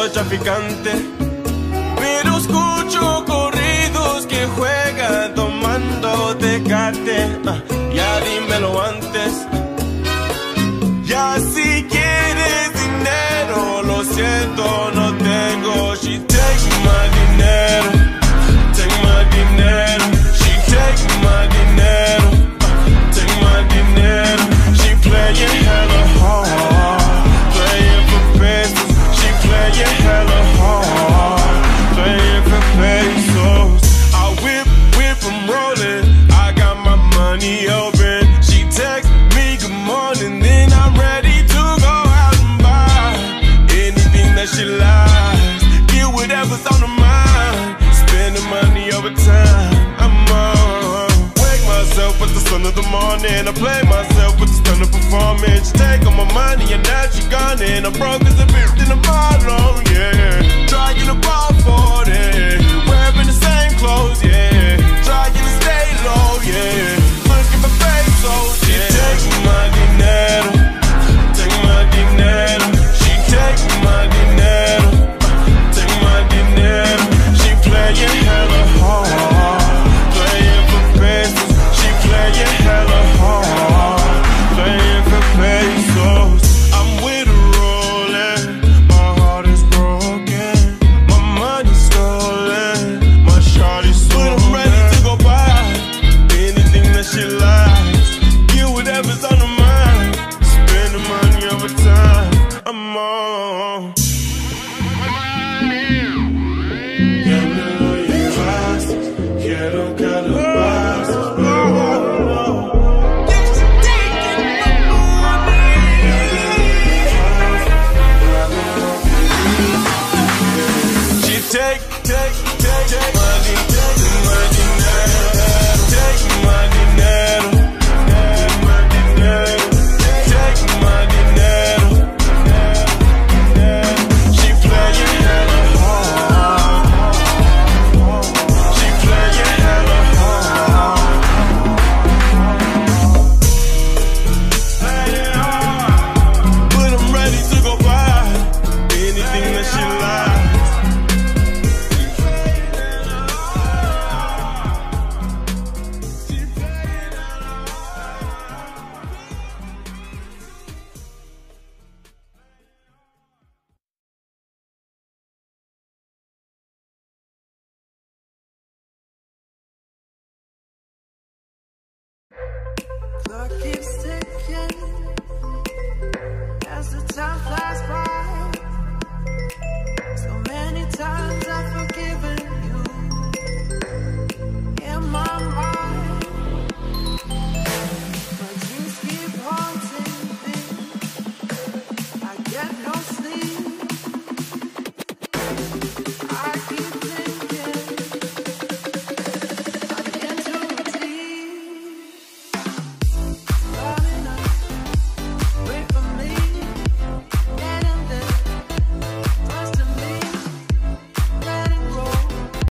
narcotraficante, pero escucho corridos que juegan tomando Tecate. Ya dímelo antes. Ya si quieres dinero, lo siento, no tengo. She take my dinero, take my dinero. She take my dinero, take my dinero. She playing hella hard, playing for pesos. She playing hella hard, playing for pesos. I whip, I'm rolling. I got my money open. She text me good morning, then I'm ready to go out and buy anything that she likes. Get whatever's on her mind. Spending money over time. I'm on. Wake myself with the sun of the morning. I play myself with the stunning performance. She take all my money and now she gone. And I'm broke as a bitch in a bottle, yeah. Trying to ball for it. Wearing the same clothes, yeah. Trying to stay low, yeah. Looking for pesos, yeah. She take my dinero, take my dinero. She take my dinero, take my dinero. She playing hella hard, playing for pesos. She playing hella hard, playing for pesos. I'm with her rolling, my heart is broken, my money's stolen, my shawty's stolen. But I'm ready to go buy anything that she likes. Get whatever's on her mind. Spend the money over time. I'm on. Quiero calabazas, she take money, take my dinero, take my dinero. She playing hella hard, she playing hella hard. But I'm ready to go buy anything that she likes. Clock keeps ticking as the time flies by.